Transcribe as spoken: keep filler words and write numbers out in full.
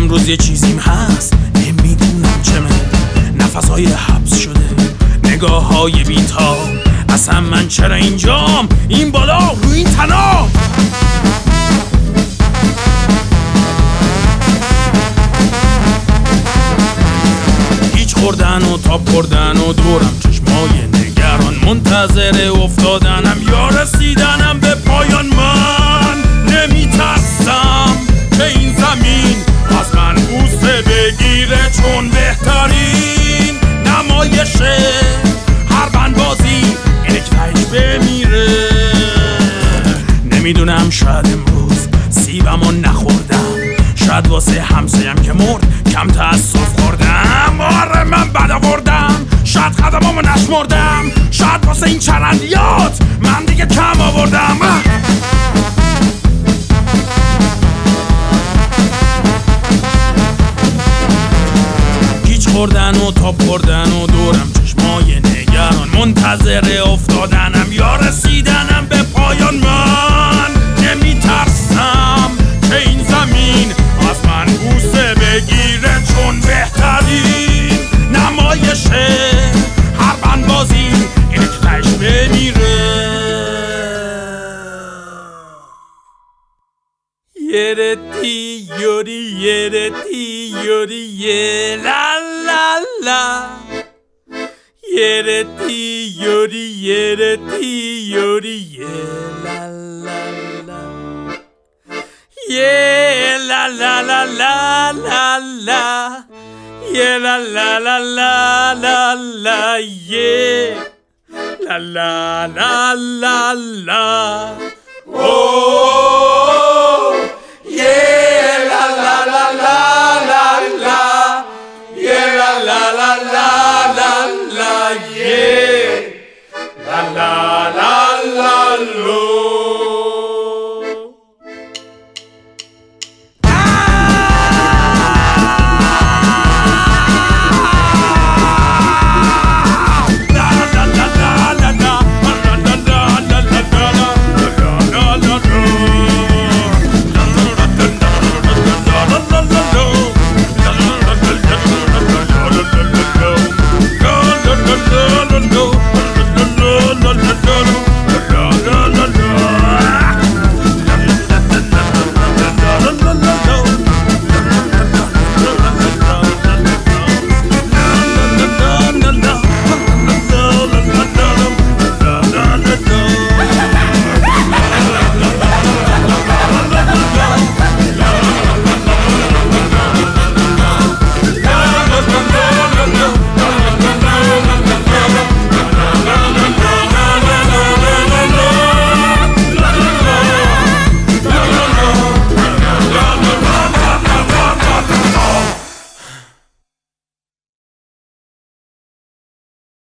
امروز یه چیزیم هست نمیدونم چمه، نفسهای حبس شده، نگاه های بیتاب، اصلا من چرا اینجام، این بالا روی این تناب. هیچ خوردن و تاب خوردن و دورم چشمای نگران، منتظر افتادنم یا رسیدنم به پایان. من نمیترسم که این زمین از من بوسه بگیره، چون بهترین نمایشه هر بندبازی اینه که تهش بمیره. نمیدونم شاید امروز سیبمو نخوردم، شاید واسه همسایم که مرد کم تأسف خوردم. آره من بد آوردم، شاید قدمامو نشمردم، شاید واسه این چرندیات من دیگه کم آوردم. هیچ خوردن و تاب خوردن و دورم چشمای نگران، منتظر افتادنم یا رسیدنم به پایان. من نمیترسم که این زمین از من بوسه بگیره، چون بهترین نمایشه هر بندبازی اینه که تهش بمیره. یرتی یوری یرتی یوری یه لا لا لا، یرتی یوری یرتی یوری یه لا لا لا، یه لا لا لا لا لا لا، یه لا لا لا لا لا لا، یه لا لا لا لا لا.